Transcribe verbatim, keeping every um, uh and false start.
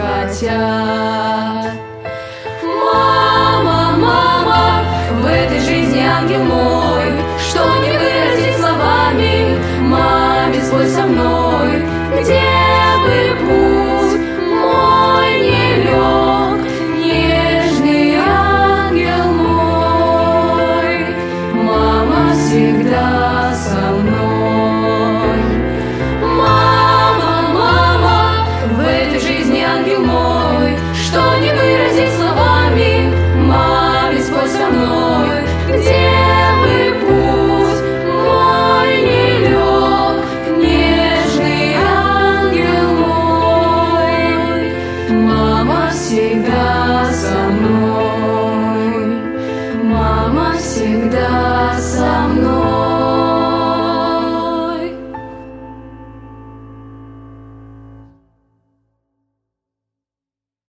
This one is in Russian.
хотят. Мама, мама, в этой жизни ангел мой, что не выразить словами, маме, спой со мной, где бы путь мой не лег, нежный ангел мой, мама всегда со мной. Мама, мама, в этой жизни ангел мой, что не выразить словами, маме, спой со мной, где бы путь мой не лег, нежный ангел мой, мама всегда со мной, мама всегда